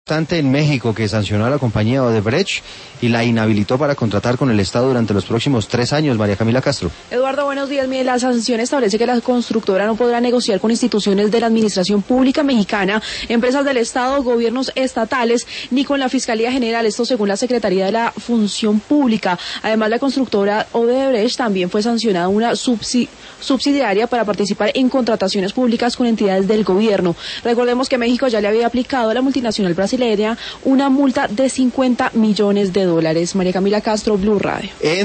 en México que sancionó a la compañía Odebrecht y la inhabilitó para contratar con el Estado durante los próximos 3 años. María Camila Castro. Eduardo, buenos días. Mire, la sanción establece que la constructora no podrá negociar con instituciones de la Administración Pública Mexicana, empresas del Estado, gobiernos estatales, ni con la Fiscalía General, esto según la Secretaría de la Función Pública. Además, la constructora Odebrecht también fue sancionada una subsidiaria para participar en contrataciones públicas con entidades del gobierno. Recordemos que México ya le había aplicado a la multinacional brasileña una multa de $50 millones. María Camila Castro, Blue Radio.